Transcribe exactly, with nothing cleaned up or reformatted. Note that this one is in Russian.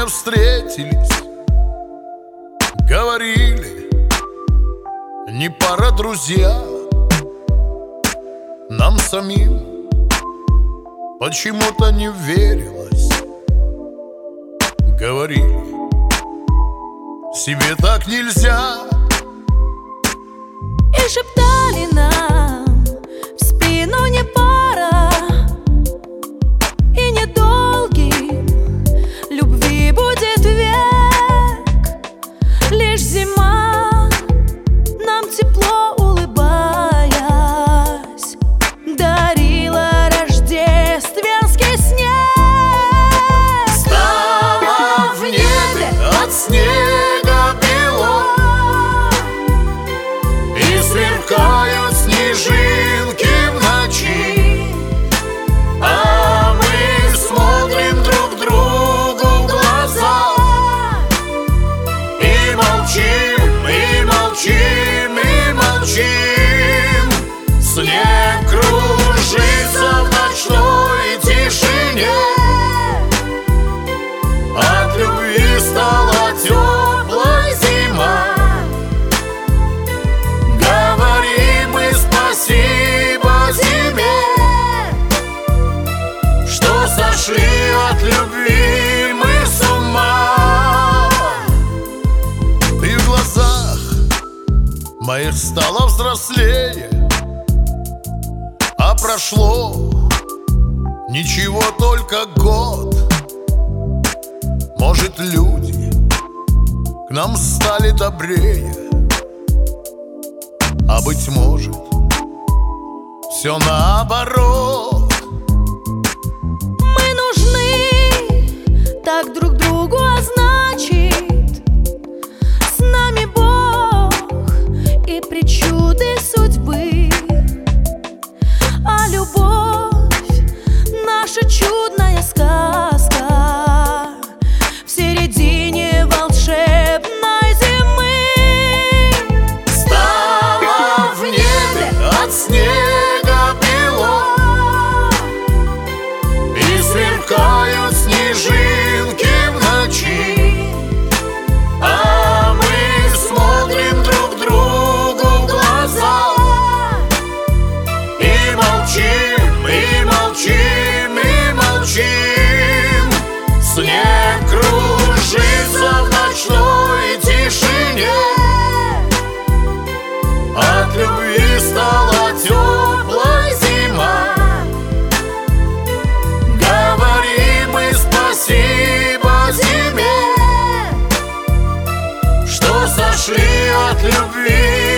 встретились, говорили, не пара, друзья. Нам самим почему-то не верилось. Говорили, себе так нельзя. И шептали нам в спину: не пара, и недолгим любви будет век. Лишь зима нам тепло улыбаясь дарила рождественский снег. Стало в небе от снега бело, и сверкают снежинки в ночи, а мы смотрим друг другу в глаза и молчим, и молчим, и молчим. Снег кружится в ночной тишине, от любви стала теплая зима. Говорим мы спасибо зиме, что сошли от любви мы с ума. Ты в глазах моих стала взрослее, а прошло ничего, только год. Может, люди к нам стали добрее, а быть может, все наоборот. Мы нужны так друг другу, а значит, с нами Бог и причуды судьбы. А любовь — наша чудная сказка в середине волшебной зимы. Стало в небе от снега бело, и сверкают снежинки в ночи, а мы смотрим друг другу в глаза и молчим, и молчим, и молчим. Снег кружится в ночной тишине, от любви стала теплая зима. Говорим мы спасибо зиме, что сошли от любви